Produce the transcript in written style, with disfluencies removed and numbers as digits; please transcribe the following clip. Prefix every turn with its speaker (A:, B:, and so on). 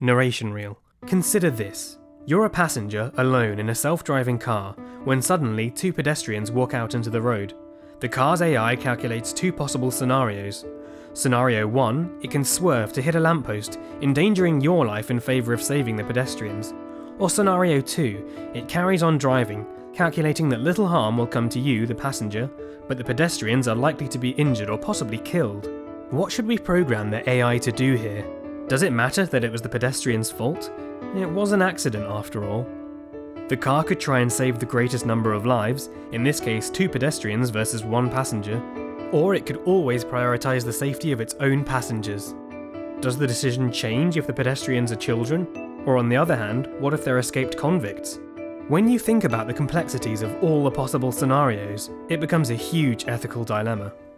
A: Narration reel. Consider this. You're a passenger alone in a self-driving car when suddenly two pedestrians walk out into the road. The car's AI calculates two possible scenarios. Scenario 1, it can swerve to hit a lamppost, endangering your life in favour of saving the pedestrians. Or Scenario 2, it carries on driving, calculating that little harm will come to you, the passenger, but the pedestrians are likely to be injured or possibly killed. What should we program the AI to do here? Does it matter that it was the pedestrian's fault? It was an accident after all. The car could try and save the greatest number of lives, in this case 2 pedestrians versus 1 passenger, or it could always prioritise the safety of its own passengers. Does the decision change if the pedestrians are children? Or on the other hand, what if they're escaped convicts? When you think about the complexities of all the possible scenarios, it becomes a huge ethical dilemma.